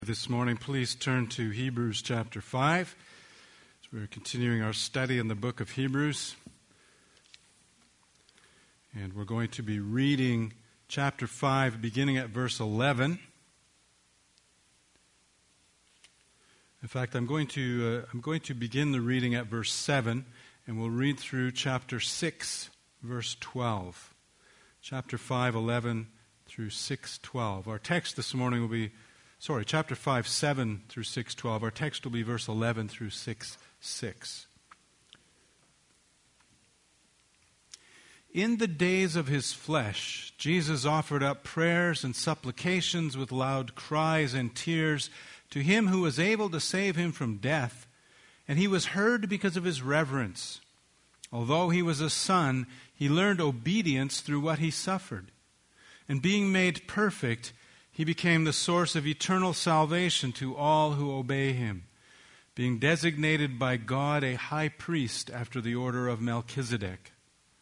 This morning, please turn to Hebrews chapter 5. So we're continuing our study in the book of Hebrews. And we're going to be reading chapter 5, beginning at verse 11. In fact, I'm going to begin the reading at verse 7, and we'll read through chapter 6, verse 12. Chapter 5, 11 through 6, 12. Our text this morning will be chapter 5, 7 through 6, 12. Our text will be verse 11 through 6, 6. In the days of his flesh, Jesus offered up prayers and supplications with loud cries and tears to him who was able to save him from death, and he was heard because of his reverence. Although he was a son, he learned obedience through what he suffered. And being made perfect, he became the source of eternal salvation to all who obey him, being designated by God a high priest after the order of Melchizedek.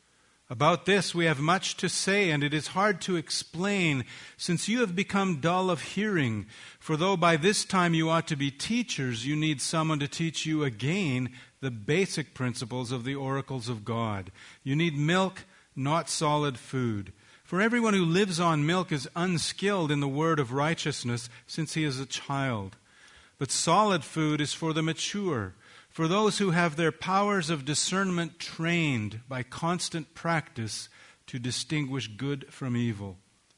About this we have much to say, and it is hard to explain, since you have become dull of hearing. For though by this time you ought to be teachers, you need someone to teach you again the basic principles of the oracles of God. You need milk, not solid food. For everyone who lives on milk is unskilled in the word of righteousness, since he is a child. But solid food is for the mature, for those who have their powers of discernment trained by constant practice to distinguish good from evil.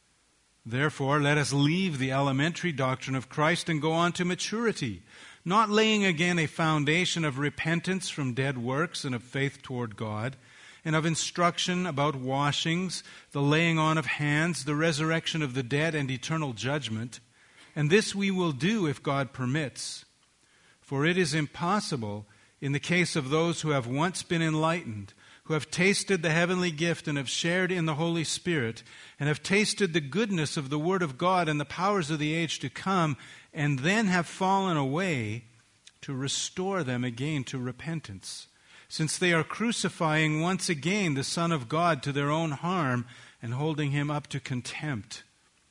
Therefore, let us leave the elementary doctrine of Christ and go on to maturity, not laying again a foundation of repentance from dead works and of faith toward God, and of instruction about washings, the laying on of hands, the resurrection of the dead, and eternal judgment. And this we will do if God permits. For it is impossible, in the case of those who have once been enlightened, who have tasted the heavenly gift and have shared in the Holy Spirit, and have tasted the goodness of the Word of God and the powers of the age to come, and then have fallen away, to restore them again to repentance, since they are crucifying once again the Son of God to their own harm and holding him up to contempt.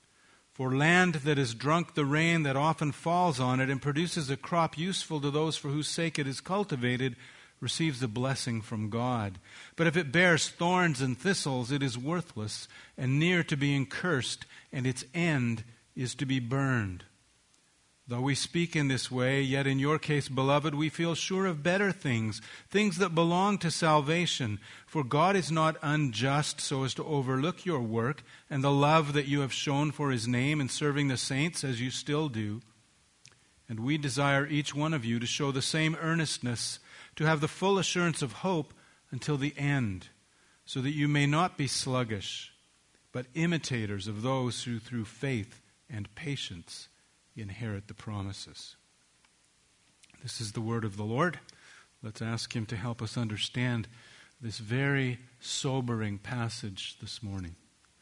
For land that has drunk the rain that often falls on it and produces a crop useful to those for whose sake it is cultivated receives a blessing from God. But if it bears thorns and thistles, it is worthless and near to being cursed, and its end is to be burned. Though we speak in this way, yet in your case, beloved, we feel sure of better things, things that belong to salvation. For God is not unjust so as to overlook your work and the love that you have shown for his name in serving the saints as you still do. And we desire each one of you to show the same earnestness, to have the full assurance of hope until the end, so that you may not be sluggish, but imitators of those who through faith and patience inherit the promises. This is the word of the Lord. Let's ask him to help us understand this very sobering passage this morning.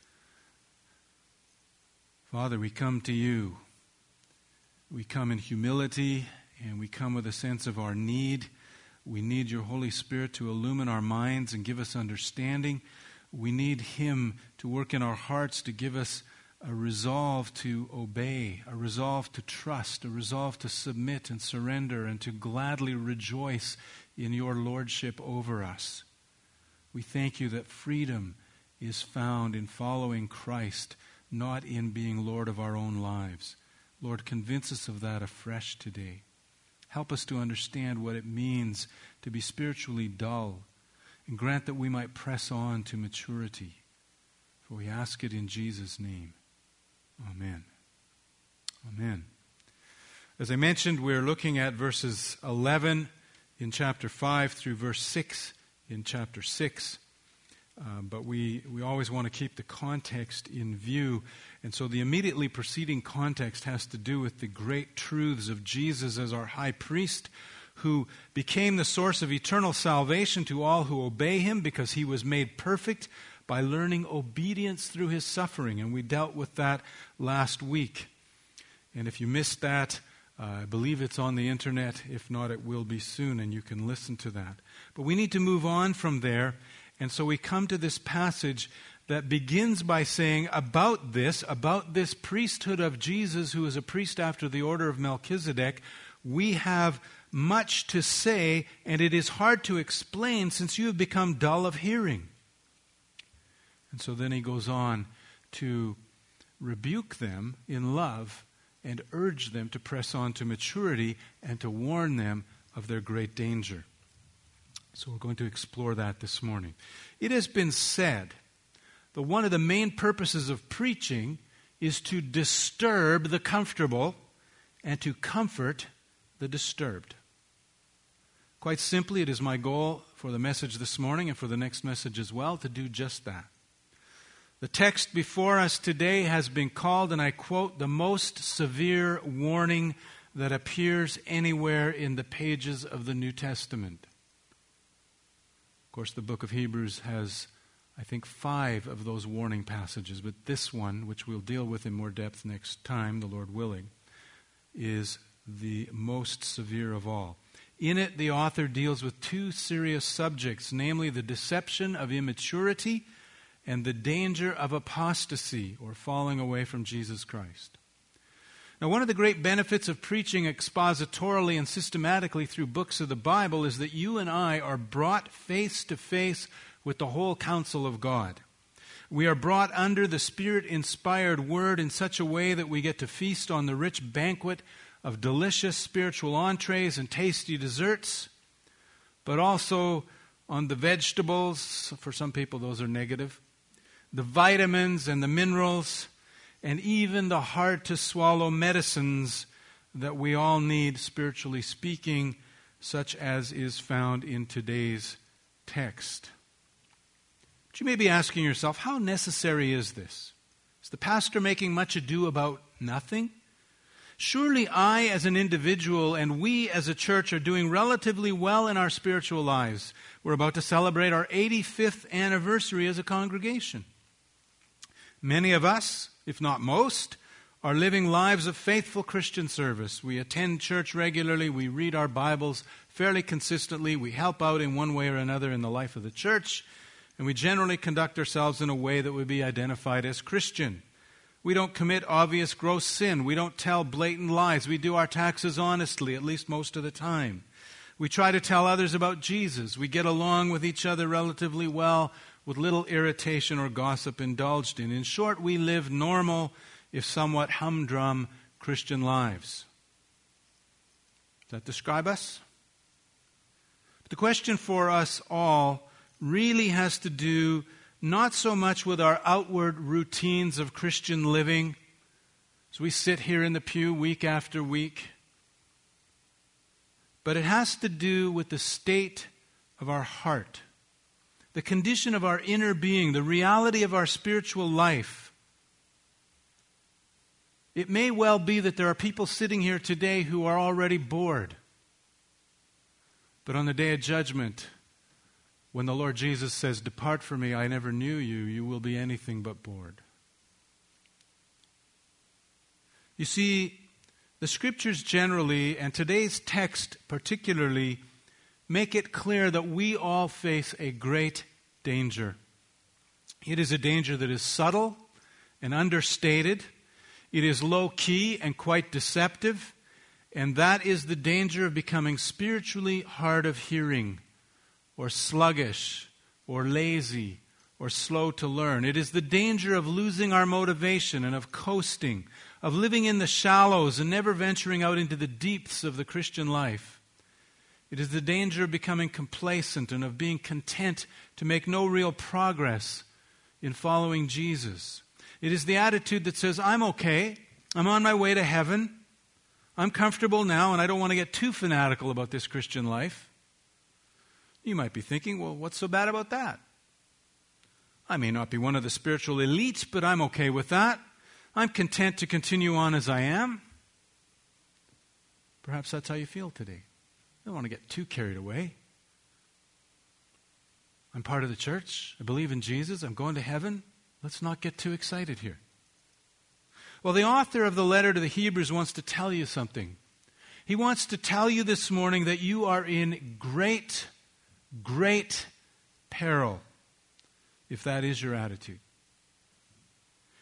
Father, we come to you. We come in humility, and we come with a sense of our need. We need your Holy Spirit to illumine our minds and give us understanding. We need him to work in our hearts to give us a resolve to obey, a resolve to trust, a resolve to submit and surrender and to gladly rejoice in your lordship over us. We thank you that freedom is found in following Christ, not in being Lord of our own lives. Lord, convince us of that afresh today. Help us to understand what it means to be spiritually dull, and grant that we might press on to maturity. For we ask it in Jesus' name. Amen. Amen. As I mentioned, we're looking at verses 11 in chapter 5 through verse 6 in chapter 6. But we always want to keep the context in view. And so the immediately preceding context has to do with the great truths of Jesus as our high priest, who became the source of eternal salvation to all who obey him because he was made perfect by learning obedience through his suffering. And we dealt with that last week. And if you missed that, I believe it's on the internet. If not, it will be soon, and you can listen to that. But we need to move on from there. And so we come to this passage that begins by saying about this priesthood of Jesus, who is a priest after the order of Melchizedek, we have much to say, and it is hard to explain since you have become dull of hearing. And so then he goes on to rebuke them in love and urge them to press on to maturity and to warn them of their great danger. So we're going to explore that this morning. It has been said that one of the main purposes of preaching is to disturb the comfortable and to comfort the disturbed. Quite simply, it is my goal for the message this morning and for the next message as well to do just that. The text before us today has been called, and I quote, the most severe warning that appears anywhere in the pages of the New Testament. Of course, the book of Hebrews has, I think, 5 of those warning passages, but this one, which we'll deal with in more depth next time, the Lord willing, is the most severe of all. In it, the author deals with 2 serious subjects, namely the deception of immaturity and the danger of apostasy, or falling away from Jesus Christ. Now, one of the great benefits of preaching expositorily and systematically through books of the Bible is that you and I are brought face to face with the whole counsel of God. We are brought under the Spirit-inspired Word in such a way that we get to feast on the rich banquet of delicious spiritual entrees and tasty desserts, but also on the vegetables. For some people, those are negative. The vitamins and the minerals, and even the hard-to-swallow medicines that we all need, spiritually speaking, such as is found in today's text. But you may be asking yourself, how necessary is this? Is the pastor making much ado about nothing? Surely I, as an individual, and we as a church are doing relatively well in our spiritual lives. We're about to celebrate our 85th anniversary as a congregation. Many of us, if not most, are living lives of faithful Christian service. We attend church regularly. We read our Bibles fairly consistently. We help out in one way or another in the life of the church. And we generally conduct ourselves in a way that would be identified as Christian. We don't commit obvious gross sin. We don't tell blatant lies. We do our taxes honestly, at least most of the time. We try to tell others about Jesus. We get along with each other relatively well, with little irritation or gossip indulged in. In short, we live normal, if somewhat humdrum, Christian lives. Does that describe us? But the question for us all really has to do not so much with our outward routines of Christian living, as we sit here in the pew week after week, but it has to do with the state of our heart, the condition of our inner being, the reality of our spiritual life. It may well be that there are people sitting here today who are already bored. But on the day of judgment, when the Lord Jesus says, "Depart from me, I never knew you," you will be anything but bored. You see, the Scriptures generally, and today's text particularly, make it clear that we all face a great danger. It is a danger that is subtle and understated. It is low-key and quite deceptive. And that is the danger of becoming spiritually hard of hearing, or sluggish, or lazy, or slow to learn. It is the danger of losing our motivation and of coasting, of living in the shallows and never venturing out into the deeps of the Christian life. It is the danger of becoming complacent and of being content to make no real progress in following Jesus. It is the attitude that says, I'm okay, I'm on my way to heaven, I'm comfortable now, and I don't want to get too fanatical about this Christian life. You might be thinking, well, what's so bad about that? I may not be one of the spiritual elite, but I'm okay with that. I'm content to continue on as I am. Perhaps that's how you feel today. I don't want to get too carried away. I'm part of the church. I believe in Jesus. I'm going to heaven. Let's not get too excited here. Well, the author of the letter to the Hebrews wants to tell you something. He wants to tell you this morning that you are in great, great peril, if that is your attitude.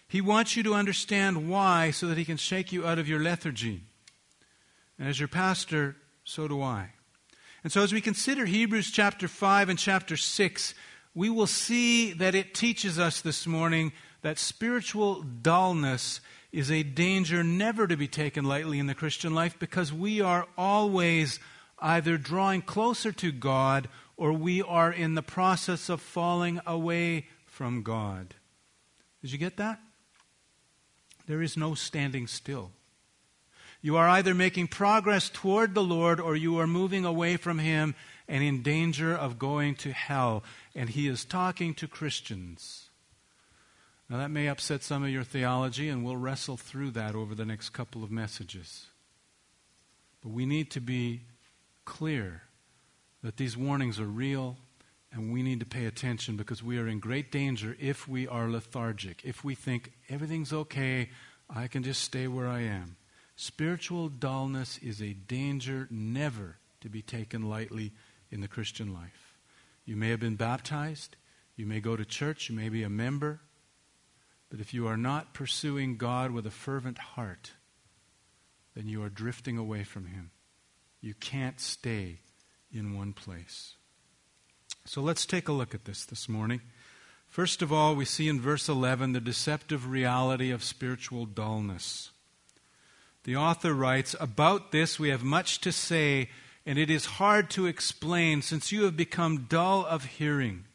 He wants you to understand why so that he can shake you out of your lethargy. And as your pastor, so do I. And so as we consider Hebrews chapter 5 and chapter 6, we will see that it teaches us this morning that spiritual dullness is a danger never to be taken lightly in the Christian life, because we are always either drawing closer to God or we are in the process of falling away from God. Did you get that? There is no standing still. You are either making progress toward the Lord or you are moving away from Him and in danger of going to hell. And He is talking to Christians. Now that may upset some of your theology, and we'll wrestle through that over the next couple of messages. But we need to be clear that these warnings are real, and we need to pay attention, because we are in great danger if we are lethargic, if we think everything's okay, I can just stay where I am. Spiritual dullness is a danger never to be taken lightly in the Christian life. You may have been baptized, you may go to church, you may be a member, but if you are not pursuing God with a fervent heart, then you are drifting away from Him. You can't stay in one place. So let's take a look at this morning. First of all, we see in verse 11 the deceptive reality of spiritual dullness. The author writes, "About this we have much to say, and it is hard to explain, since you have become dull of hearing."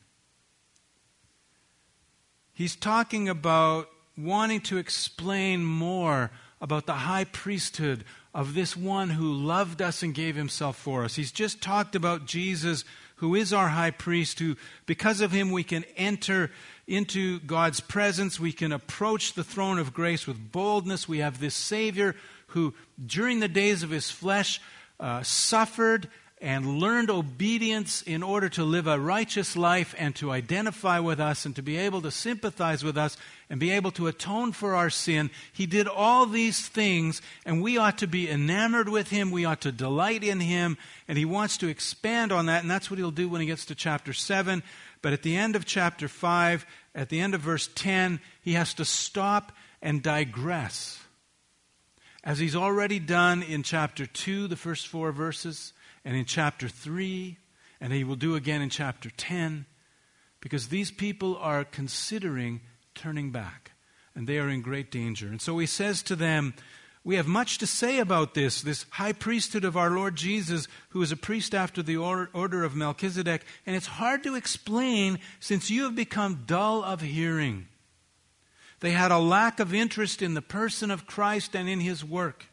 He's talking about wanting to explain more about the high priesthood of this one who loved us and gave himself for us. He's just talked about Jesus, who is our high priest, who because of him we can enter into God's presence. We can approach the throne of grace with boldness. We have this Savior who during the days of his flesh suffered and learned obedience in order to live a righteous life and to identify with us and to be able to sympathize with us and be able to atone for our sin. He did all these things, and we ought to be enamored with him. We ought to delight in him, and he wants to expand on that, and that's what he'll do when he gets to chapter 7. But at the end of chapter 5, at the end of verse 10, he has to stop and digress, as he's already done in chapter 2, the first 4 verses, and in chapter 3, and he will do again in chapter 10, because these people are considering turning back, and they are in great danger. And so he says to them, we have much to say about this high priesthood of our Lord Jesus, who is a priest after the order of Melchizedek, and it's hard to explain since you have become dull of hearing. They had a lack of interest in the person of Christ and in his work.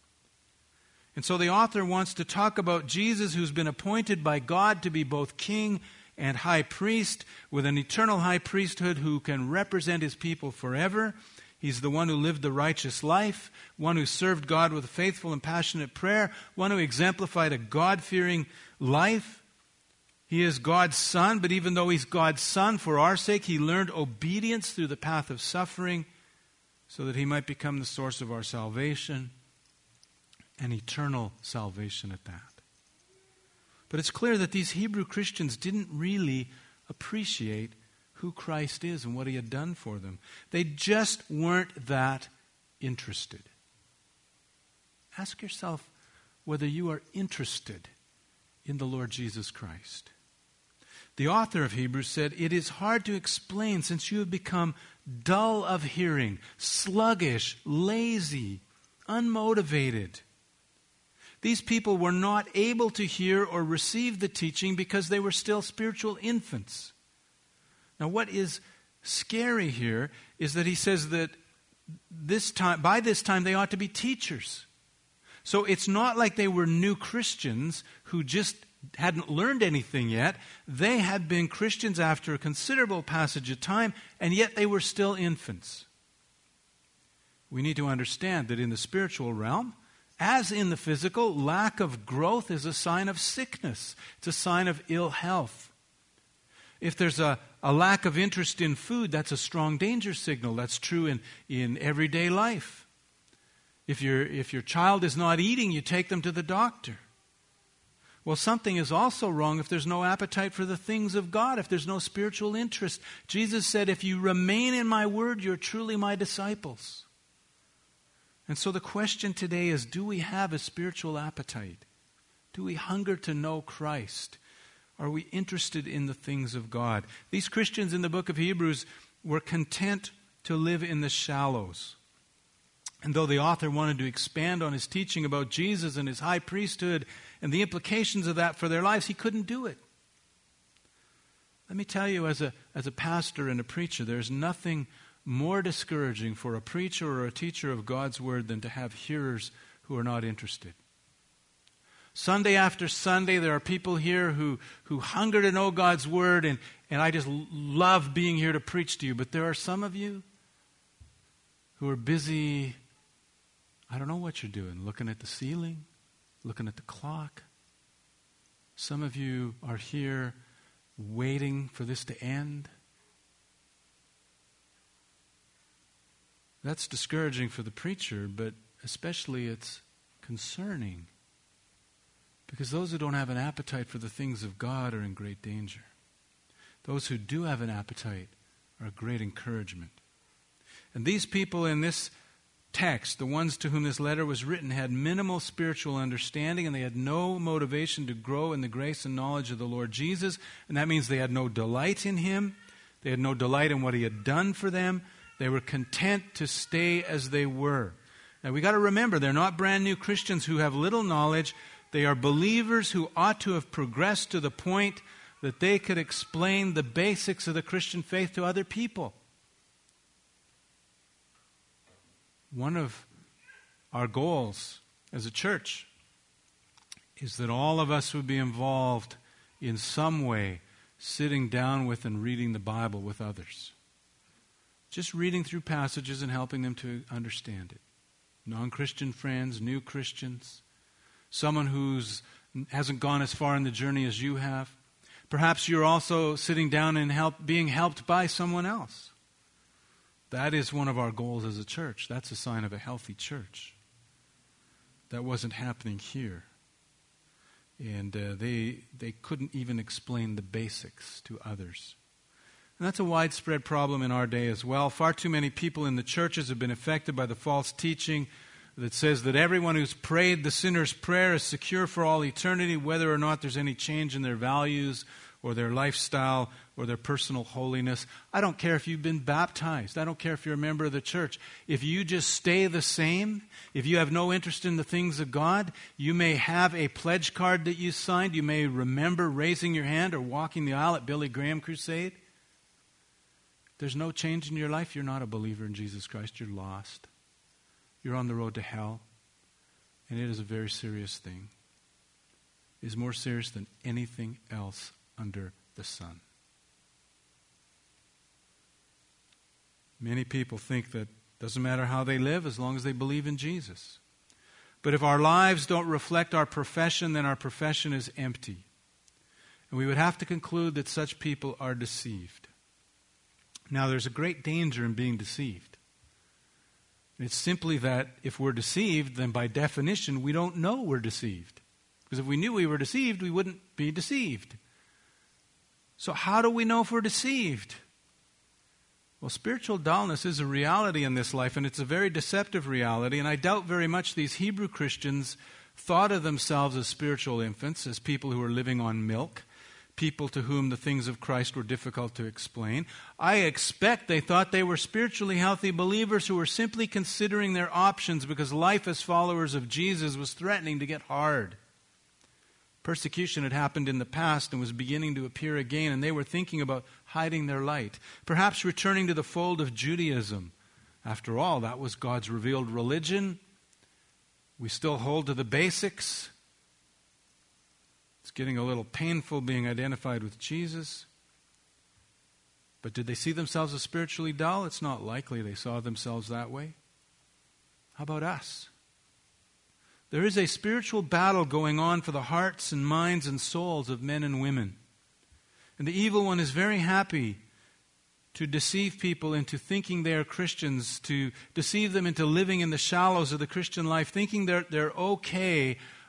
And so the author wants to talk about Jesus, who's been appointed by God to be both king and high priest, with an eternal high priesthood who can represent his people forever. He's the one who lived the righteous life, one who served God with a faithful and passionate prayer, one who exemplified a God-fearing life. He is God's Son, but even though he's God's Son, for our sake, he learned obedience through the path of suffering so that he might become the source of our salvation, and eternal salvation at that. But it's clear that these Hebrew Christians didn't really appreciate who Christ is and what he had done for them. They just weren't that interested. Ask yourself whether you are interested in the Lord Jesus Christ. The author of Hebrews said, "It is hard to explain since you have become dull of hearing, sluggish, lazy, unmotivated." These people were not able to hear or receive the teaching because they were still spiritual infants. Now, what is scary here is that he says that by this time they ought to be teachers. So it's not like they were new Christians who just hadn't learned anything yet. They had been Christians after a considerable passage of time, and yet they were still infants. We need to understand that in the spiritual realm, as in the physical, lack of growth is a sign of sickness. It's a sign of ill health. If there's a lack of interest in food, that's a strong danger signal. That's true in everyday life. If your child is not eating, you take them to the doctor. Well, something is also wrong if there's no appetite for the things of God, if there's no spiritual interest. Jesus said, if you remain in my word, you're truly my disciples. And so the question today is, do we have a spiritual appetite? Do we hunger to know Christ? Are we interested in the things of God? These Christians in the book of Hebrews were content to live in the shallows. And though the author wanted to expand on his teaching about Jesus and his high priesthood and the implications of that for their lives, he couldn't do it. Let me tell you, as a pastor and a preacher, there's nothing more discouraging for a preacher or a teacher of God's word than to have hearers who are not interested. Sunday after Sunday, there are people here who hunger to know God's word, and I just love being here to preach to you. But there are some of you who are busy, I don't know what you're doing, looking at the ceiling, looking at the clock. Some of you are here waiting for this to end. That's discouraging for the preacher, but especially it's concerning. Because those who don't have an appetite for the things of God are in great danger. Those who do have an appetite are a great encouragement. And these people in this text, the ones to whom this letter was written, had minimal spiritual understanding, and they had no motivation to grow in the grace and knowledge of the Lord Jesus. And that means they had no delight in Him. They had no delight in what He had done for them. They were content to stay as they were. Now we got to remember, they're not brand new Christians who have little knowledge. They are believers who ought to have progressed to the point that they could explain the basics of the Christian faith to other people. One of our goals as a church is that all of us would be involved in some way, sitting down with and reading the Bible with others. Just reading through passages and helping them to understand it. Non-Christian friends, new Christians, someone who hasn't gone as far in the journey as you have. Perhaps you're also sitting down and being helped by someone else. That is one of our goals as a church. That's a sign of a healthy church. That wasn't happening here. And they couldn't even explain the basics to others. And that's a widespread problem in our day as well. Far too many people in the churches have been affected by the false teaching that says that everyone who's prayed the sinner's prayer is secure for all eternity, whether or not there's any change in their values or their lifestyle or their personal holiness. I don't care if you've been baptized. I don't care if you're a member of the church. If you just stay the same, if you have no interest in the things of God, you may have a pledge card that you signed. You may remember raising your hand or walking the aisle at Billy Graham Crusade. If there's no change in your life, you're not a believer in Jesus Christ. You're lost. You're on the road to hell. And it is a very serious thing. It is more serious than anything else under the sun. Many people think that it doesn't matter how they live as long as they believe in Jesus. But if our lives don't reflect our profession, then our profession is empty. And we would have to conclude that such people are deceived. Now, there's a great danger in being deceived. It's simply that if we're deceived, then by definition, we don't know we're deceived. Because if we knew we were deceived, we wouldn't be deceived. So how do we know if we're deceived? Well, spiritual dullness is a reality in this life, and it's a very deceptive reality. And I doubt very much these Hebrew Christians thought of themselves as spiritual infants, as people who are living on milk, people to whom the things of Christ were difficult to explain. I expect they thought they were spiritually healthy believers who were simply considering their options because life as followers of Jesus was threatening to get hard. Persecution had happened in the past and was beginning to appear again, and they were thinking about hiding their light, perhaps returning to the fold of Judaism. After all, that was God's revealed religion. We still hold to the basics. It's getting a little painful being identified with Jesus. But did they see themselves as spiritually dull? It's not likely they saw themselves that way. How about us? There is a spiritual battle going on for the hearts and minds and souls of men and women. And the evil one is very happy to deceive people into thinking they are Christians, to deceive them into living in the shallows of the Christian life, thinking they're okay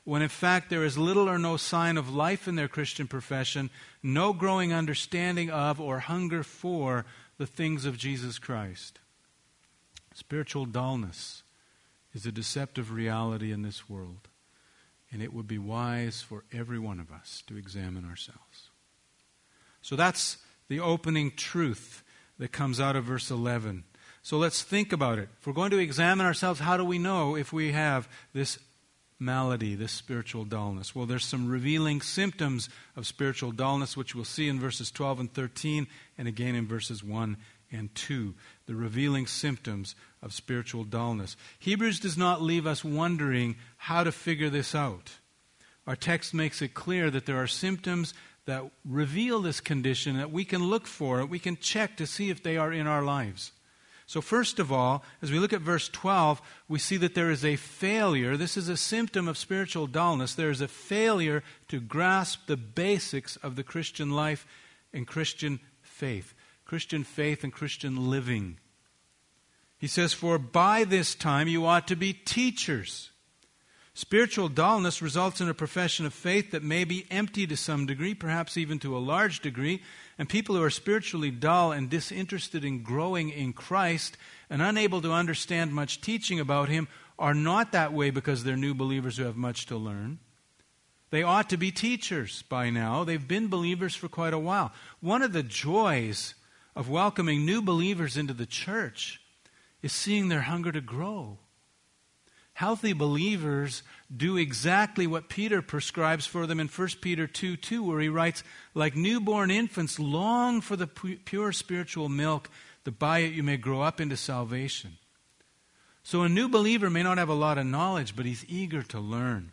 when in fact there is little or no sign of life in their Christian profession, no growing understanding of or hunger for the things of Jesus Christ. Spiritual dullness is a deceptive reality in this world, and it would be wise for every one of us to examine ourselves. So that's the opening truth that comes out of verse 11. So let's think about it. If we're going to examine ourselves, how do we know if we have this malady, this spiritual dullness? Well, there's some revealing symptoms of spiritual dullness, which we'll see in verses 12 and 13, and again in verses 1 and 2. The revealing symptoms of spiritual dullness. Hebrews does not leave us wondering how to figure this out. Our text makes it clear that there are symptoms that reveal this condition that we can look for, we can check to see if they are in our lives. So first of all, as we look at verse 12, we see that there is a failure. This is a symptom of spiritual dullness. There is a failure to grasp the basics of the Christian life and Christian faith and Christian living. He says, "For by this time you ought to be teachers." Spiritual dullness results in a profession of faith that may be empty to some degree, perhaps even to a large degree. And people who are spiritually dull and disinterested in growing in Christ and unable to understand much teaching about Him are not that way because they're new believers who have much to learn. They ought to be teachers by now. They've been believers for quite a while. One of the joys of welcoming new believers into the church is seeing their hunger to grow. Healthy believers do exactly what Peter prescribes for them in 1 Peter 2:2, where he writes, "Like newborn infants, long for the pure spiritual milk, that by it you may grow up into salvation." So a new believer may not have a lot of knowledge, but he's eager to learn.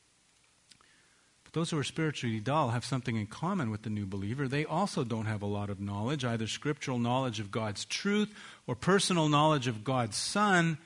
But those who are spiritually dull have something in common with the new believer. They also don't have a lot of knowledge, either scriptural knowledge of God's truth or personal knowledge of God's Son.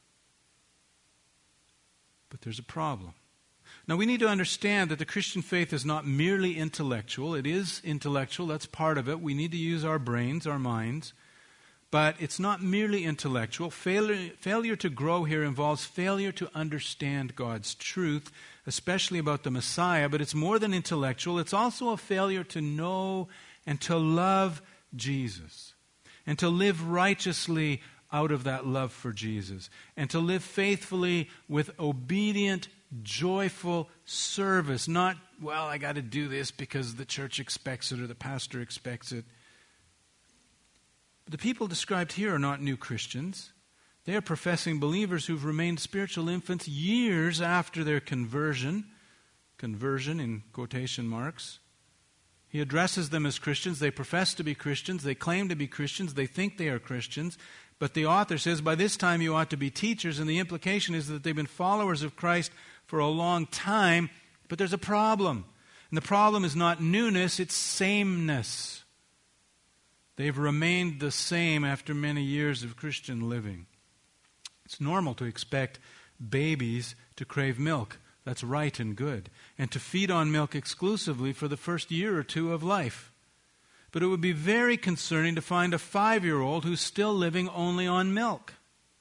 But there's a problem. Now we need to understand that the Christian faith is not merely intellectual. It is intellectual, that's part of it. We need to use our brains, our minds. But it's not merely intellectual. Failure to grow here involves failure to understand God's truth, especially about the Messiah. But it's more than intellectual. It's also a failure to know and to love Jesus and to live righteously out of that love for Jesus, and to live faithfully with obedient, joyful service. Not, well, I got to do this because the church expects it or the pastor expects it. But the people described here are not new Christians. They are professing believers who've remained spiritual infants years after their conversion in quotation marks. He addresses them as Christians. They profess to be Christians. They claim to be Christians. They think they are Christians. But the author says, by this time you ought to be teachers, and the implication is that they've been followers of Christ for a long time, but there's a problem. And the problem is not newness, it's sameness. They've remained the same after many years of Christian living. It's normal to expect babies to crave milk. That's right and good. And to feed on milk exclusively for the first year or two of life. But it would be very concerning to find a 5-year-old who's still living only on milk.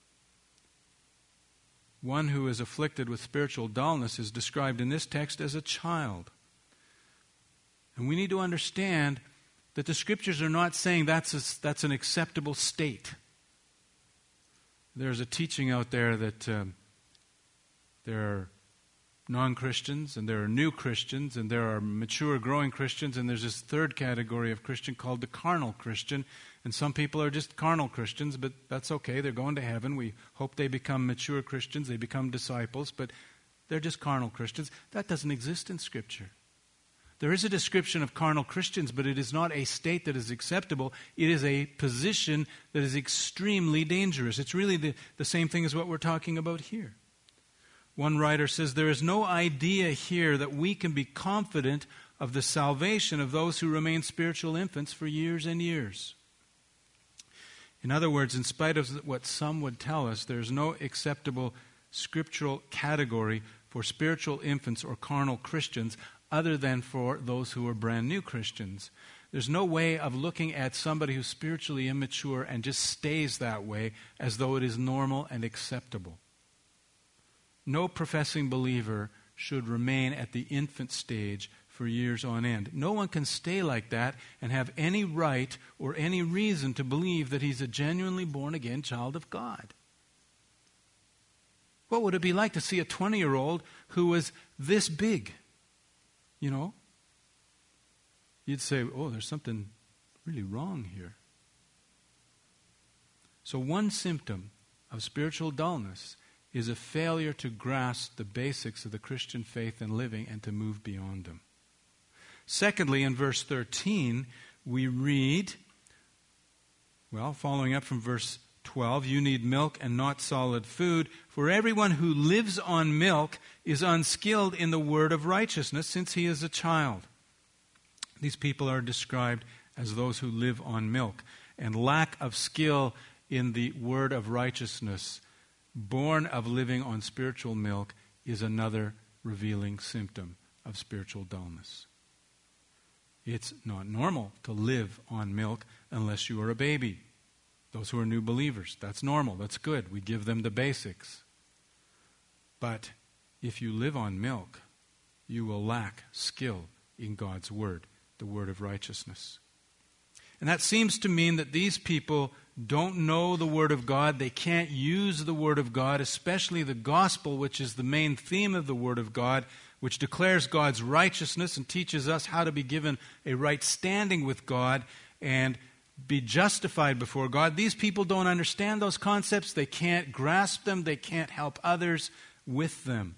One who is afflicted with spiritual dullness is described in this text as a child. And we need to understand that the Scriptures are not saying that's an acceptable state. There's a teaching out there that there are non-Christians, and there are new Christians, and there are mature, growing Christians, and there's this third category of Christian called the carnal Christian. And some people are just carnal Christians, but that's okay. They're going to heaven. We hope they become mature Christians. They become disciples, but they're just carnal Christians. That doesn't exist in Scripture. There is a description of carnal Christians, but it is not a state that is acceptable. It is a position that is extremely dangerous. It's really the same thing as what we're talking about here. One writer says, there is no idea here that we can be confident of the salvation of those who remain spiritual infants for years and years. In other words, in spite of what some would tell us, there is no acceptable scriptural category for spiritual infants or carnal Christians other than for those who are brand new Christians. There's no way of looking at somebody who's spiritually immature and just stays that way as though it is normal and acceptable. No professing believer should remain at the infant stage for years on end. No one can stay like that and have any right or any reason to believe that he's a genuinely born-again child of God. What would it be like to see a 20-year-old who was this big? You know? You'd say, oh, there's something really wrong here. So one symptom of spiritual dullness is a failure to grasp the basics of the Christian faith and living and to move beyond them. Secondly, in verse 13, we read, following up from verse 12, you need milk and not solid food, for everyone who lives on milk is unskilled in the word of righteousness since he is a child. These people are described as those who live on milk, and lack of skill in the word of righteousness, born of living on spiritual milk, is another revealing symptom of spiritual dullness. It's not normal to live on milk unless you are a baby. Those who are new believers, that's normal, that's good. We give them the basics. But if you live on milk, you will lack skill in God's word, the word of righteousness. And that seems to mean that these people don't know the Word of God. They can't use the Word of God, especially the gospel, which is the main theme of the Word of God, which declares God's righteousness and teaches us how to be given a right standing with God and be justified before God. These people don't understand those concepts. They can't grasp them. They can't help others with them.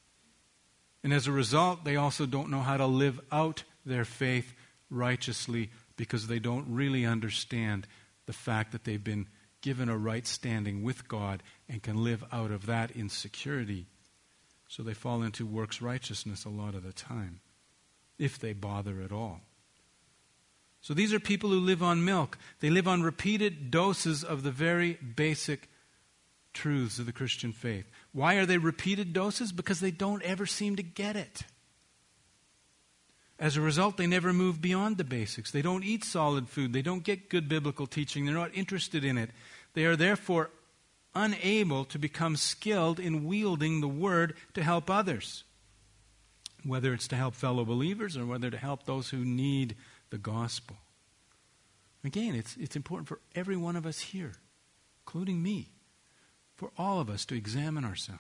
And as a result, they also don't know how to live out their faith righteously, because they don't really understand the fact that they've been given a right standing with God and can live out of that in security. So they fall into works righteousness a lot of the time, if they bother at all. So these are people who live on milk. They live on repeated doses of the very basic truths of the Christian faith. Why are they repeated doses? Because they don't ever seem to get it. As a result, they never move beyond the basics. They don't eat solid food. They don't get good biblical teaching. They're not interested in it. They are therefore unable to become skilled in wielding the word to help others, whether it's to help fellow believers or whether to help those who need the gospel. Again, it's important for every one of us here, including me, for all of us to examine ourselves.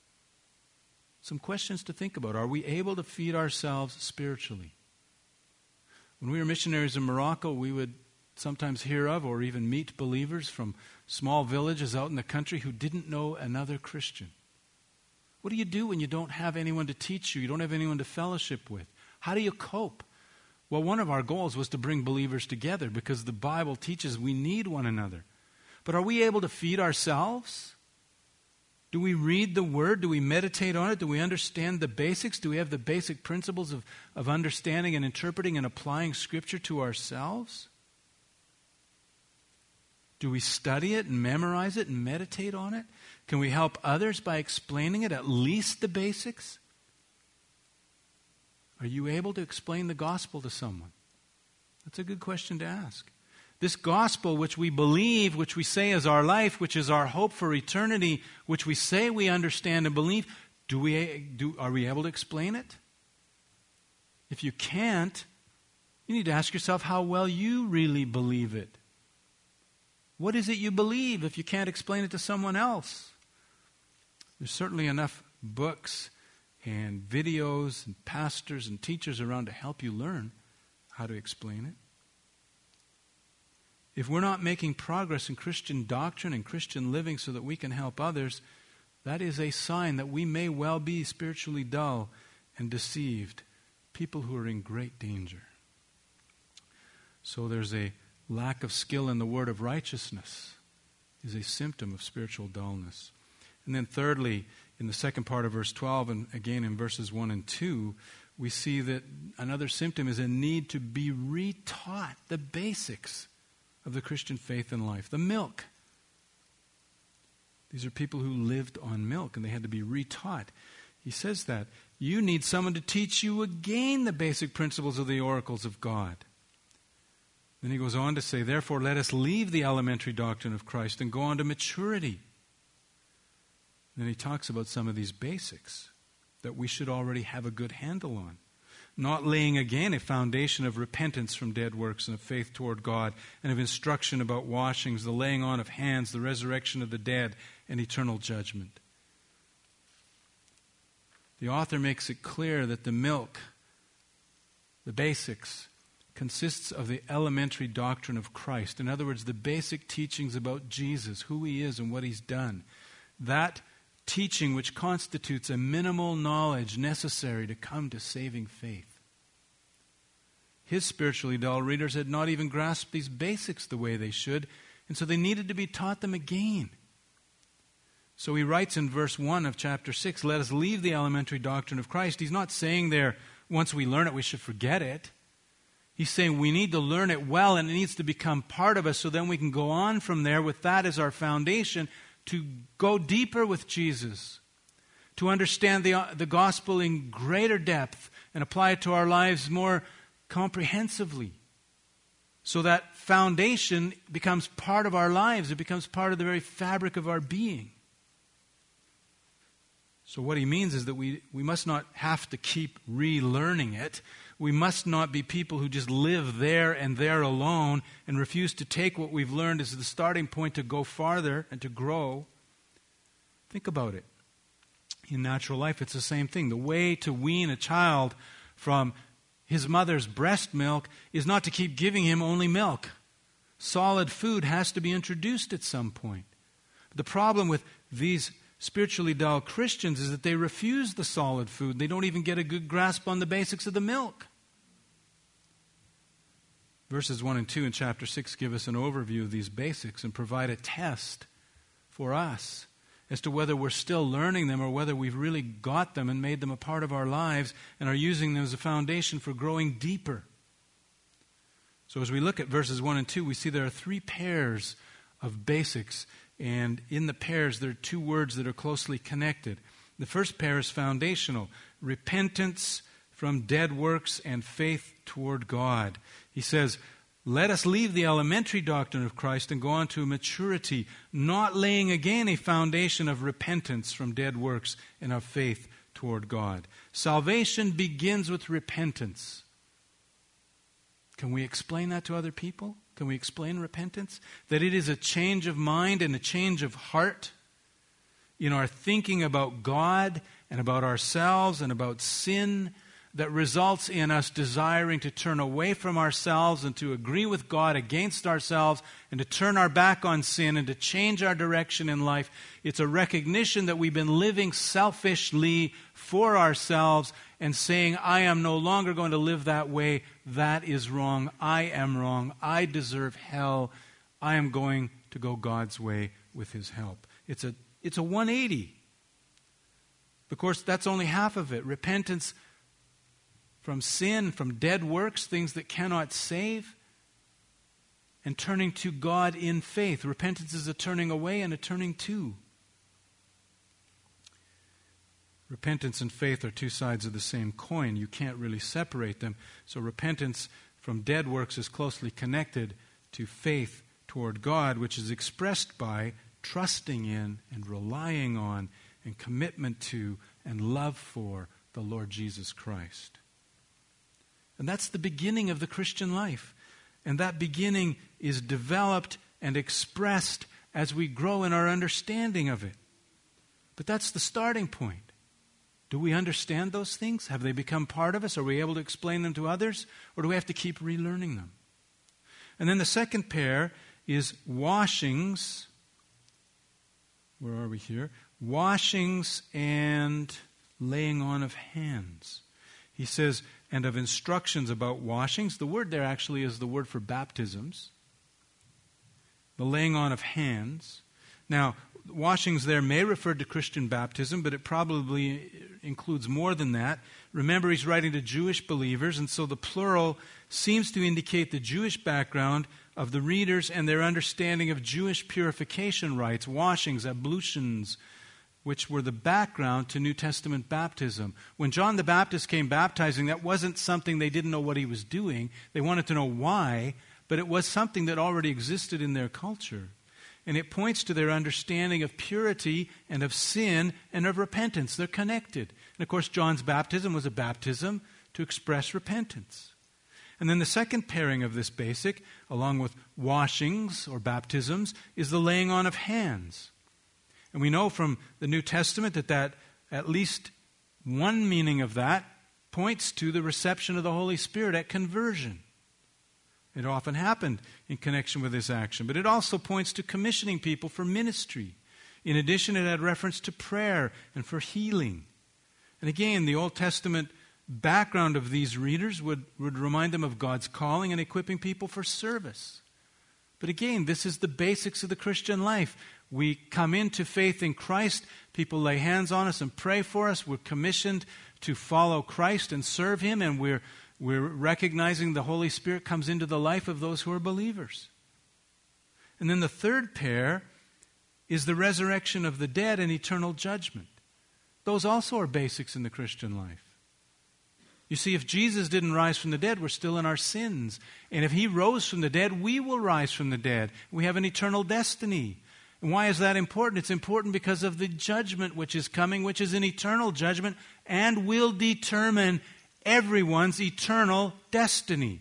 Some questions to think about. Are we able to feed ourselves spiritually? When we were missionaries in Morocco, we would sometimes hear of or even meet believers from small villages out in the country who didn't know another Christian. What do you do when you don't have anyone to teach you? You don't have anyone to fellowship with? How do you cope? Well, one of our goals was to bring believers together because the Bible teaches we need one another. But are we able to feed ourselves? Do we read the Word? Do we meditate on it? Do we understand the basics? Do we have the basic principles of understanding and interpreting and applying Scripture to ourselves? Do we study it and memorize it and meditate on it? Can we help others by explaining it, at least the basics? Are you able to explain the gospel to someone? That's a good question to ask. This gospel which we believe, which we say is our life, which is our hope for eternity, which we say we understand and believe, are we able to explain it? If you can't, you need to ask yourself how well you really believe it. What is it you believe if you can't explain it to someone else? There's certainly enough books and videos and pastors and teachers around to help you learn how to explain it. If we're not making progress in Christian doctrine and Christian living so that we can help others, that is a sign that we may well be spiritually dull and deceived, people who are in great danger. So there's a lack of skill in the word of righteousness is a symptom of spiritual dullness. And then thirdly, in the second part of verse 12, and again in verses 1 and 2, we see that another symptom is a need to be retaught the basics of the Christian faith and life, the milk. These are people who lived on milk and they had to be retaught. He says that you need someone to teach you again the basic principles of the oracles of God. Then he goes on to say, therefore let us leave the elementary doctrine of Christ and go on to maturity. Then he talks about some of these basics. that we should already have a good handle on. Not laying again a foundation of repentance from dead works and of faith toward God, and of instruction about washings, the laying on of hands, the resurrection of the dead, and eternal judgment. The author makes it clear that the milk, the basics, consists of the elementary doctrine of Christ. In other words, the basic teachings about Jesus, who he is and what he's done. That teaching which constitutes a minimal knowledge necessary to come to saving faith. His spiritually dull readers had not even grasped these basics the way they should, and so they needed to be taught them again. So he writes in verse 1 of chapter 6, let us leave the elementary doctrine of Christ. He's not saying there, once we learn it, we should forget it. He's saying we need to learn it well, and it needs to become part of us, so then we can go on from there with that as our foundation to go deeper with Jesus, to understand the gospel in greater depth and apply it to our lives more comprehensively. So that foundation becomes part of our lives. It becomes part of the very fabric of our being. So what he means is that we must not have to keep relearning it. We must not be people who just live there and there alone and refuse to take what we've learned as the starting point to go farther and to grow. Think about it. In natural life, it's the same thing. The way to wean a child from his mother's breast milk is not to keep giving him only milk. Solid food has to be introduced at some point. The problem with these spiritually dull Christians is that they refuse the solid food. They don't even get a good grasp on the basics of the milk. Verses 1 and 2 in chapter 6 give us an overview of these basics and provide a test for us as to whether we're still learning them or whether we've really got them and made them a part of our lives and are using them as a foundation for growing deeper. So as we look at verses 1 and 2, we see there are three pairs of basics. And in the pairs, there are two words that are closely connected. The first pair is foundational. Repentance from dead works and faith toward God. He says, let us leave the elementary doctrine of Christ and go on to maturity, not laying again a foundation of repentance from dead works and of faith toward God. Salvation begins with repentance. Can we explain that to other people? Can we explain repentance? That it is a change of mind and a change of heart in our thinking about God and about ourselves and about sin that results in us desiring to turn away from ourselves and to agree with God against ourselves and to turn our back on sin and to change our direction in life. It's a recognition that we've been living selfishly for ourselves and saying, I am no longer going to live that way. That is wrong. I am wrong. I deserve hell. I am going to go God's way with his help. It's a 180. Of course, that's only half of it. Repentance from sin, from dead works, things that cannot save, and turning to God in faith. Repentance is a turning away and a turning to. Repentance and faith are two sides of the same coin. You can't really separate them. So repentance from dead works is closely connected to faith toward God, which is expressed by trusting in and relying on and commitment to and love for the Lord Jesus Christ. And that's the beginning of the Christian life. And that beginning is developed and expressed as we grow in our understanding of it. But that's the starting point. Do we understand those things? Have they become part of us? Are we able to explain them to others? Or do we have to keep relearning them? And then the second pair is washings. Where are we here? Washings and laying on of hands. He says, and of instructions about washings. The word there actually is the word for baptisms. The laying on of hands. Now, washings there may refer to Christian baptism, but it probably includes more than that. Remember, he's writing to Jewish believers, and so the plural seems to indicate the Jewish background of the readers and their understanding of Jewish purification rites, washings, ablutions, which were the background to New Testament baptism. When John the Baptist came baptizing, that wasn't something they didn't know what he was doing. They wanted to know why, but it was something that already existed in their culture. And it points to their understanding of purity and of sin and of repentance. They're connected. And of course, John's baptism was a baptism to express repentance. And then the second pairing of this basic, along with washings or baptisms, is the laying on of hands. And we know from the New Testament that at least one meaning of that points to the reception of the Holy Spirit at conversion. It often happened in connection with this action, but it also points to commissioning people for ministry. In addition, it had reference to prayer and for healing. And again, the Old Testament background of these readers would remind them of God's calling and equipping people for service. But again, this is the basics of the Christian life. We come into faith in Christ, people lay hands on us and pray for us. We're commissioned to follow Christ and serve Him, and we're recognizing the Holy Spirit comes into the life of those who are believers. And then the third pair is the resurrection of the dead and eternal judgment. Those also are basics in the Christian life. You see, if Jesus didn't rise from the dead, we're still in our sins. And if He rose from the dead, we will rise from the dead. We have an eternal destiny. And why is that important? It's important because of the judgment which is coming, which is an eternal judgment, and will determine everyone's eternal destiny.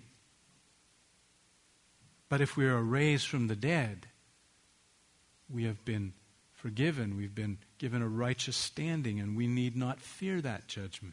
But if we are raised from the dead, we have been forgiven. We've been given a righteous standing, and we need not fear that judgment.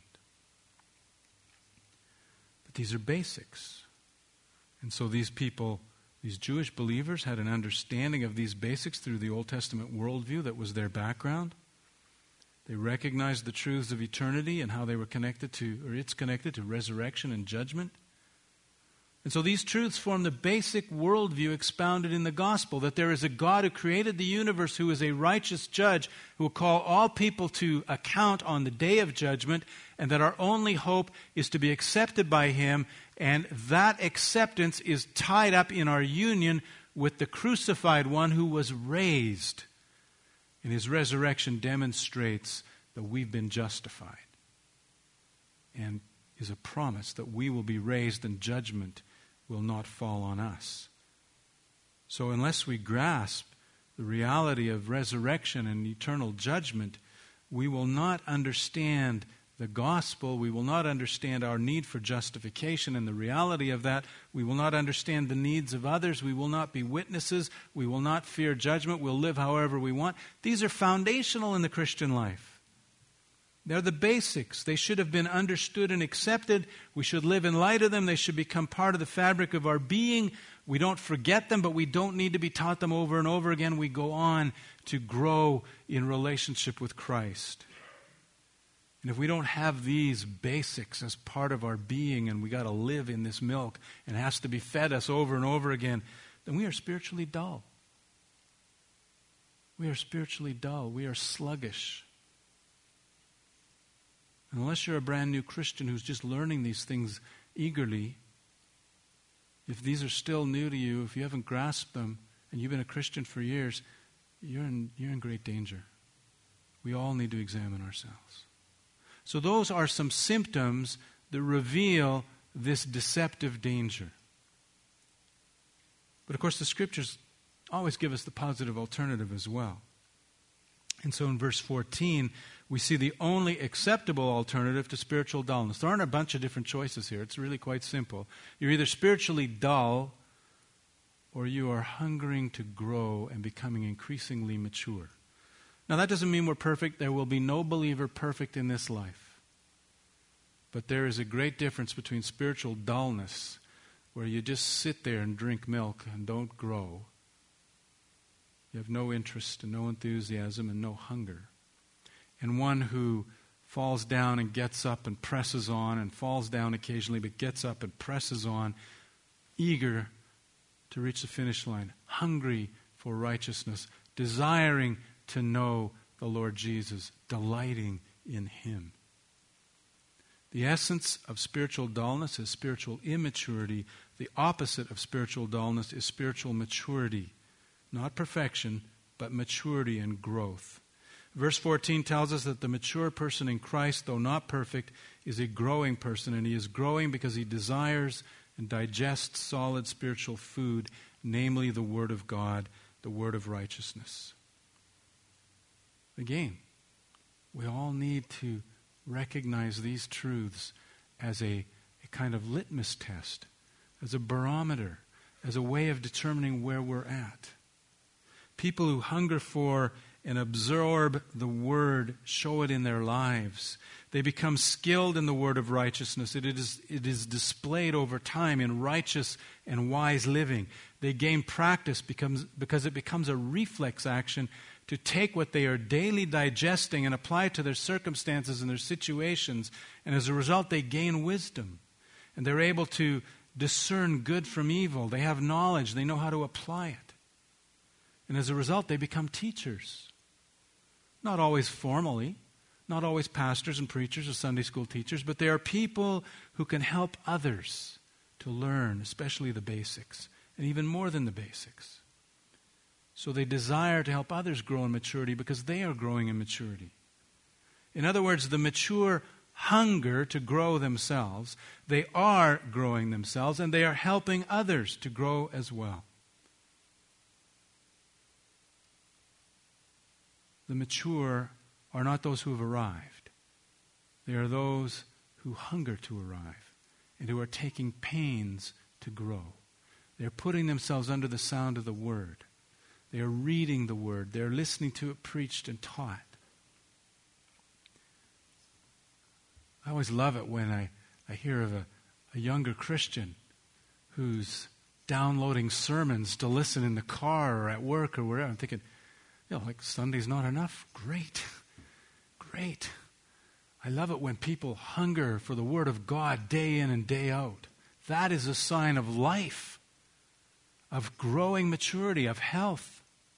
But these are basics. And so these people, these Jewish believers, had an understanding of these basics through the Old Testament worldview that was their background. They recognized the truths of eternity and how they were connected to, or it's connected to resurrection and judgment. And so these truths form the basic worldview expounded in the gospel, that there is a God who created the universe, who is a righteous judge, who will call all people to account on the day of judgment, and that our only hope is to be accepted by Him, and that acceptance is tied up in our union with the crucified one who was raised. And His resurrection demonstrates that we've been justified, and is a promise that we will be raised and judgment will not fall on us. So unless we grasp the reality of resurrection and eternal judgment, we will not understand the gospel. We will not understand our need for justification and the reality of that. We will not understand the needs of others. We will not be witnesses. We will not fear judgment. We'll live however we want. These are foundational in the Christian life. They're the basics. They should have been understood and accepted. We should live in light of them. They should become part of the fabric of our being. We don't forget them, but we don't need to be taught them over and over again. We go on to grow in relationship with Christ. And if we don't have these basics as part of our being, and we got to live in this milk and it has to be fed us over and over again, then we are spiritually dull. We are spiritually dull. We are sluggish. Unless you're a brand new Christian who's just learning these things eagerly, if these are still new to you, if you haven't grasped them, and you've been a Christian for years, you're in great danger. We all need to examine ourselves. So those are some symptoms that reveal this deceptive danger. But of course, the Scriptures always give us the positive alternative as well. And so in verse 14, we see the only acceptable alternative to spiritual dullness. There aren't a bunch of different choices here. It's really quite simple. You're either spiritually dull or you are hungering to grow and becoming increasingly mature. Now, that doesn't mean we're perfect. There will be no believer perfect in this life. But there is a great difference between spiritual dullness, where you just sit there and drink milk and don't grow. You have no interest and no enthusiasm and no hunger. And one who falls down and gets up and presses on, and falls down occasionally but gets up and presses on, eager to reach the finish line, hungry for righteousness, desiring to know the Lord Jesus, delighting in Him. The essence of spiritual dullness is spiritual immaturity. The opposite of spiritual dullness is spiritual maturity. Not perfection, but maturity and growth. Verse 14 tells us that the mature person in Christ, though not perfect, is a growing person, and he is growing because he desires and digests solid spiritual food, namely the Word of God, the Word of righteousness. Again, we all need to recognize these truths as a kind of litmus test, as a barometer, as a way of determining where we're at. People who hunger for and absorb the Word show it in their lives. They become skilled in the word of righteousness. It is displayed over time in righteous and wise living. They gain practice because it becomes a reflex action to take what they are daily digesting and apply it to their circumstances and their situations. And as a result, they gain wisdom. And they're able to discern good from evil. They have knowledge. They know how to apply it. And as a result, they become teachers. Not always formally, not always pastors and preachers or Sunday school teachers, but they are people who can help others to learn, especially the basics, and even more than the basics. So they desire to help others grow in maturity because they are growing in maturity. In other words, the mature hunger to grow themselves. They are growing themselves, and they are helping others to grow as well. The mature are not those who have arrived. They are those who hunger to arrive and who are taking pains to grow. They are putting themselves under the sound of the Word. They are reading the Word. They are listening to it preached and taught. I always love it when I hear of a younger Christian who's downloading sermons to listen in the car or at work or wherever. I'm thinking, like Sunday's not enough? Great. Great. I love it when people hunger for the Word of God day in and day out. That is a sign of life, of growing maturity, of health.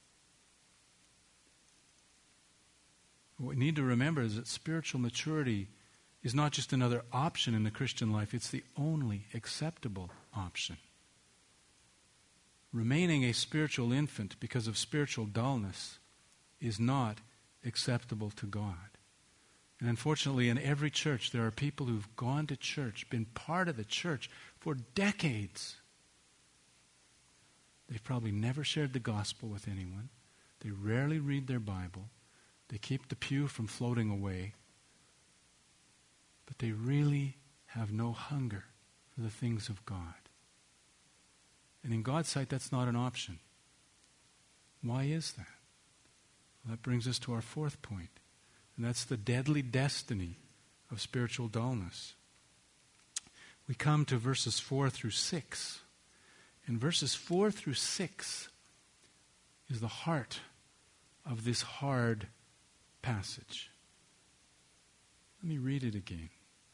What we need to remember is that spiritual maturity is not just another option in the Christian life, it's the only acceptable option. Remaining a spiritual infant because of spiritual dullness is not acceptable to God. And unfortunately, in every church, there are people who've gone to church, been part of the church for decades. They've probably never shared the gospel with anyone. They rarely read their Bible. They keep the pew from floating away. But they really have no hunger for the things of God. And in God's sight, that's not an option. Why is that? Well, that brings us to our fourth point. And that's the deadly destiny of spiritual dullness. We come to verses 4 through 6. And verses 4 through 6 is the heart of this hard passage. Let me read it again.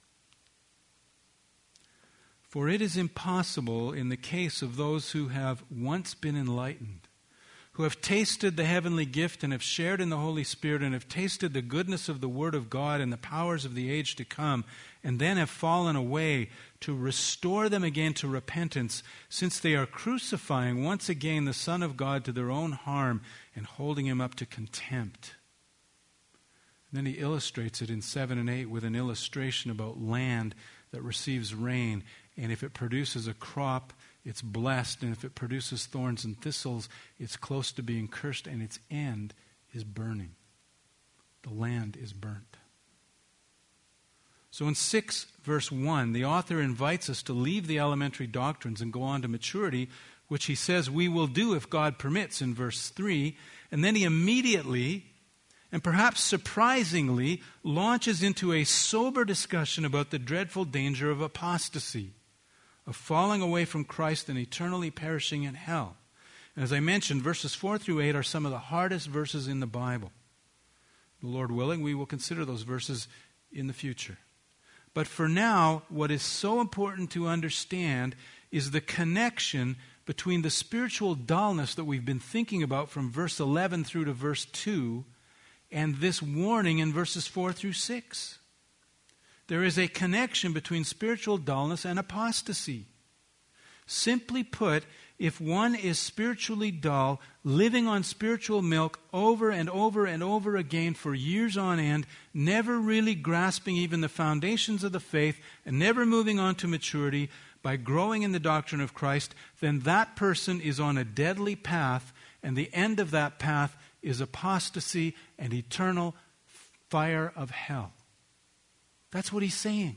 For it is impossible in the case of those who have once been enlightened, who have tasted the heavenly gift and have shared in the Holy Spirit and have tasted the goodness of the Word of God and the powers of the age to come, and then have fallen away, to restore them again to repentance, since they are crucifying once again the Son of God to their own harm and holding him up to contempt. And then he illustrates it in 7 and 8 with an illustration about land that receives rain. And if it produces a crop, it's blessed. And if it produces thorns and thistles, it's close to being cursed, and its end is burning. The land is burnt. So in 6 verse 1, the author invites us to leave the elementary doctrines and go on to maturity, which he says we will do if God permits in verse 3. And then he immediately, and perhaps surprisingly, launches into a sober discussion about the dreadful danger of apostasy, of falling away from Christ and eternally perishing in hell. And as I mentioned, verses 4 through 8 are some of the hardest verses in the Bible. The Lord willing, we will consider those verses in the future. But for now, what is so important to understand is the connection between the spiritual dullness that we've been thinking about from verse 11 through to verse 2 and this warning in verses 4 through 6. There is a connection between spiritual dullness and apostasy. Simply put, if one is spiritually dull, living on spiritual milk over and over and over again for years on end, never really grasping even the foundations of the faith and never moving on to maturity by growing in the doctrine of Christ, then that person is on a deadly path, and the end of that path is apostasy and eternal fire of hell. That's what he's saying.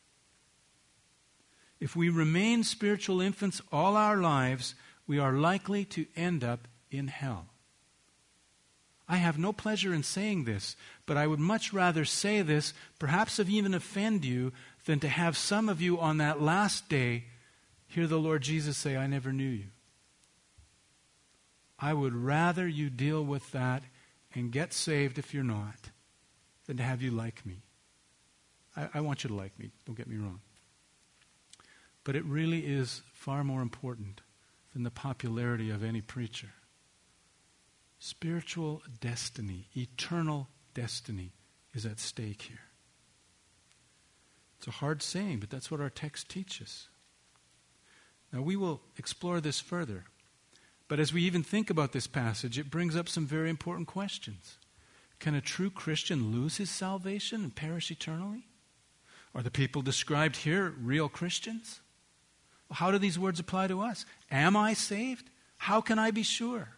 If we remain spiritual infants all our lives, we are likely to end up in hell. I have no pleasure in saying this, but I would much rather say this, perhaps even offend you, than to have some of you on that last day hear the Lord Jesus say, I never knew you. I would rather you deal with that and get saved if you're not, than to have you like me. I want you to like me, don't get me wrong. But it really is far more important than the popularity of any preacher. Spiritual destiny, eternal destiny is at stake here. It's a hard saying, but that's what our text teaches. Now we will explore this further. But as we even think about this passage, it brings up some very important questions. Can a true Christian lose his salvation and perish eternally? Are the people described here real Christians? How do these words apply to us? Am I saved? How can I be sure?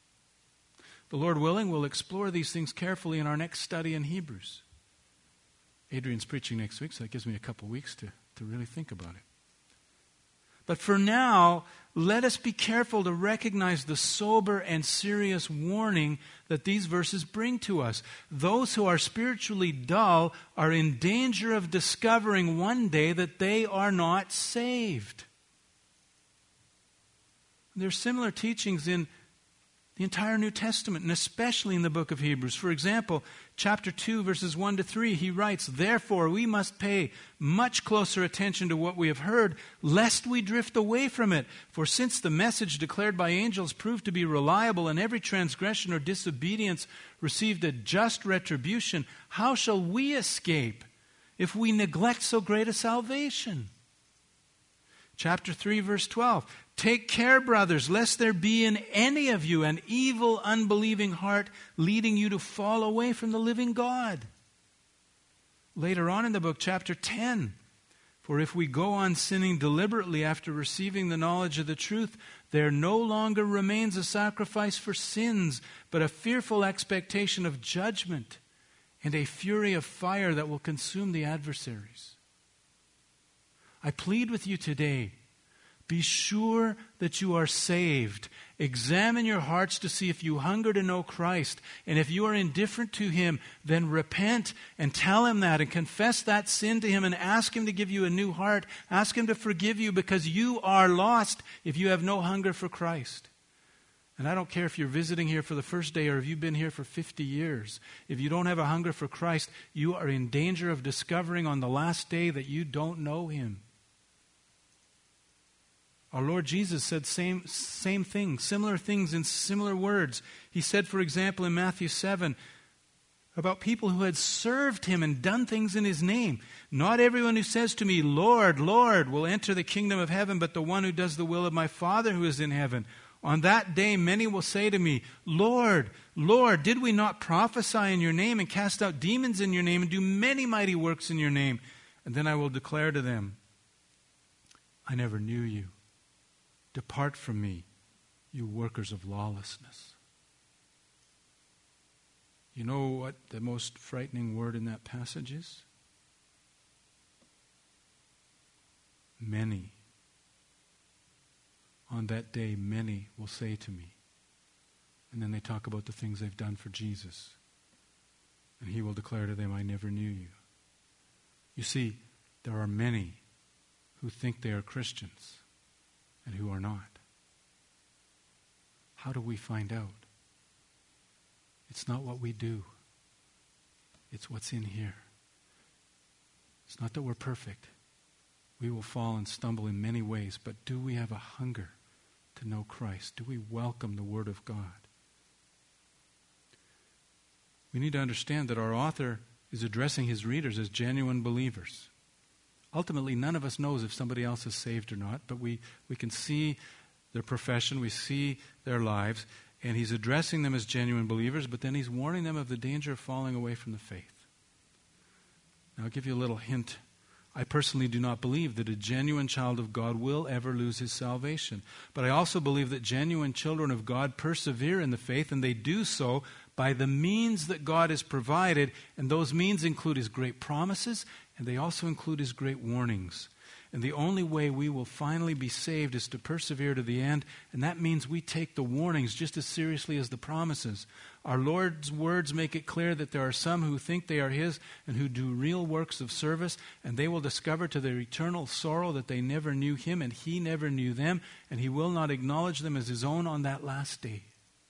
The Lord willing, we'll explore these things carefully in our next study in Hebrews. Adrian's preaching next week, so that gives me a couple weeks to really think about it. But for now, let us be careful to recognize the sober and serious warning that these verses bring to us. Those who are spiritually dull are in danger of discovering one day that they are not saved. There are similar teachings in the entire New Testament, and especially in the book of Hebrews. For example, chapter 2, verses 1 to 3, he writes, Therefore we must pay much closer attention to what we have heard, lest we drift away from it. For since the message declared by angels proved to be reliable, and every transgression or disobedience received a just retribution, how shall we escape if we neglect so great a salvation? Chapter 3, verse 12, Take care, brothers, lest there be in any of you an evil, unbelieving heart leading you to fall away from the living God. Later on in the book, chapter 10, For if we go on sinning deliberately after receiving the knowledge of the truth, there no longer remains a sacrifice for sins, but a fearful expectation of judgment and a fury of fire that will consume the adversaries. I plead with you today, be sure that you are saved. Examine your hearts to see if you hunger to know Christ. And if you are indifferent to Him, then repent and tell Him that and confess that sin to Him and ask Him to give you a new heart. Ask Him to forgive you because you are lost if you have no hunger for Christ. And I don't care if you're visiting here for the first day or if you've been here for 50 years. If you don't have a hunger for Christ, you are in danger of discovering on the last day that you don't know Him. Our Lord Jesus said same things, similar things in similar words. He said, for example, in Matthew 7, about people who had served Him and done things in His name. Not everyone who says to me, Lord, Lord, will enter the kingdom of heaven, but the one who does the will of my Father who is in heaven. On that day many will say to me, Lord, Lord, did we not prophesy in your name and cast out demons in your name and do many mighty works in your name? And then I will declare to them, I never knew you. Depart from me, you workers of lawlessness. You know what the most frightening word in that passage is? Many. On that day, many will say to me. And then they talk about the things they've done for Jesus. And He will declare to them, I never knew you. You see, there are many who think they are Christians and who are not. How do we find out? It's not what we do. It's what's in here. It's not that we're perfect. We will fall and stumble in many ways, but do we have a hunger to know Christ? Do we welcome the Word of God? We need to understand that our author is addressing his readers as genuine believers. Ultimately, none of us knows if somebody else is saved or not, but we can see their profession, we see their lives, and he's addressing them as genuine believers, but then he's warning them of the danger of falling away from the faith. Now, I'll give you a little hint. I personally do not believe that a genuine child of God will ever lose his salvation. But I also believe that genuine children of God persevere in the faith, and they do so by the means that God has provided, and those means include His great promises and they also include his great warnings. And the only way we will finally be saved is to persevere to the end, and that means we take the warnings just as seriously as the promises. Our Lord's words make it clear that there are some who think they are his and who do real works of service, and they will discover to their eternal sorrow that they never knew him and he never knew them, and he will not acknowledge them as his own on that last day.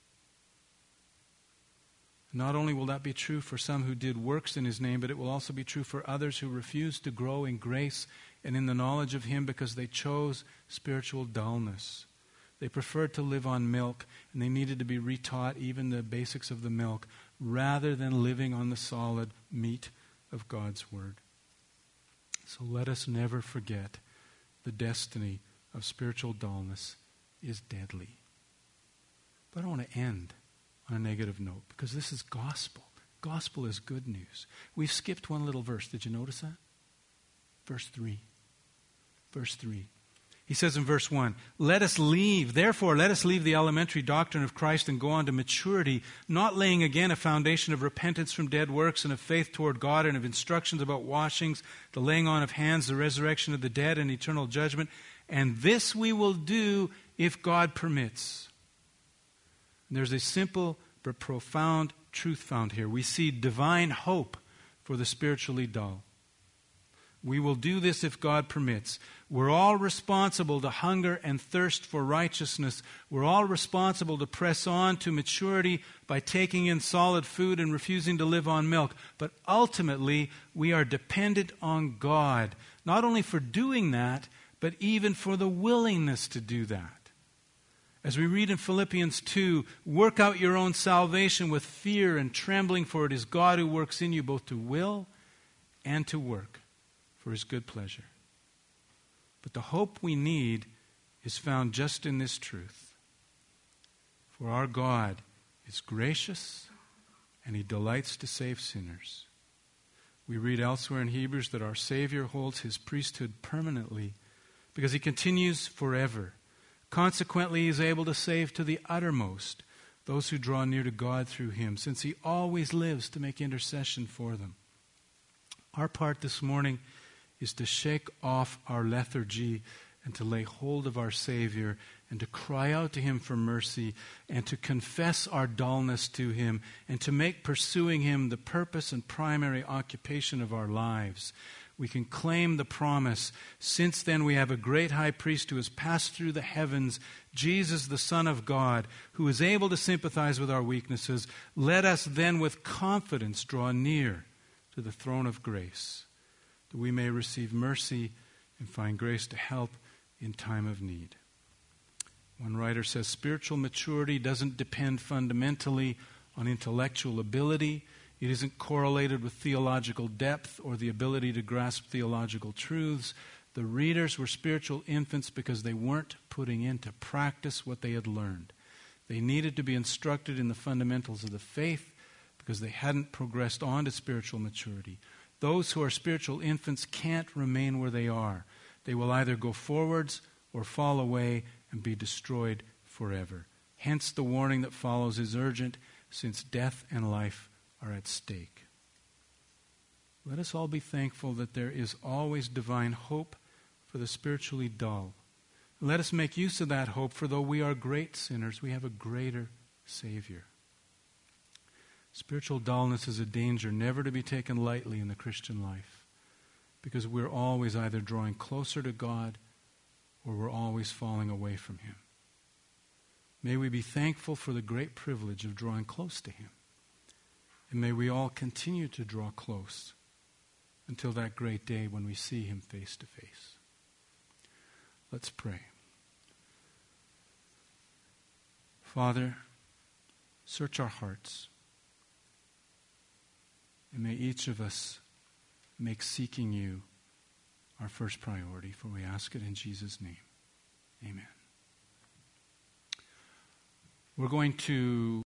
Not only will that be true for some who did works in his name, but it will also be true for others who refuse to grow in grace and in the knowledge of him because they chose spiritual dullness. They preferred to live on milk, and they needed to be retaught even the basics of the milk, rather than living on the solid meat of God's word. So let us never forget the destiny of spiritual dullness is deadly. But I want to end on a negative note, because this is gospel. Gospel is good news. We've skipped one little verse. Did you notice that? Verse 3. Verse 3. He says in verse 1, Therefore let us leave the elementary doctrine of Christ and go on to maturity, not laying again a foundation of repentance from dead works and of faith toward God and of instructions about washings, the laying on of hands, the resurrection of the dead, and eternal judgment. And this we will do if God permits. And there's a simple but profound truth found here. We see divine hope for the spiritually dull. We will do this if God permits. We're all responsible to hunger and thirst for righteousness. We're all responsible to press on to maturity by taking in solid food and refusing to live on milk. But ultimately, we are dependent on God, not only for doing that, but even for the willingness to do that. As we read in Philippians 2, work out your own salvation with fear and trembling, for it is God who works in you both to will and to work for his good pleasure. But the hope we need is found just in this truth. For our God is gracious and he delights to save sinners. We read elsewhere in Hebrews that our Savior holds his priesthood permanently because he continues forever. Consequently, he is able to save to the uttermost those who draw near to God through him, since he always lives to make intercession for them. Our part this morning is to shake off our lethargy and to lay hold of our Savior and to cry out to him for mercy and to confess our dullness to him and to make pursuing him the purpose and primary occupation of our lives. We can claim the promise, since then we have a great high priest who has passed through the heavens, Jesus the Son of God, who is able to sympathize with our weaknesses. Let us then with confidence draw near to the throne of grace, that we may receive mercy and find grace to help in time of need. One writer says spiritual maturity doesn't depend fundamentally on intellectual ability. It isn't correlated with theological depth or the ability to grasp theological truths. The readers were spiritual infants because they weren't putting into practice what they had learned. They needed to be instructed in the fundamentals of the faith because they hadn't progressed on to spiritual maturity. Those who are spiritual infants can't remain where they are. They will either go forwards or fall away and be destroyed forever. Hence the warning that follows is urgent, since death and life are at stake. Let us all be thankful that there is always divine hope for the spiritually dull. Let us make use of that hope, for though we are great sinners, we have a greater Savior. Spiritual dullness is a danger never to be taken lightly in the Christian life, because we're always either drawing closer to God or we're always falling away from him. May we be thankful for the great privilege of drawing close to him. And may we all continue to draw close until that great day when we see him face to face. Let's pray. Father, search our hearts. And may each of us make seeking you our first priority, for we ask it in Jesus' name. Amen. We're going to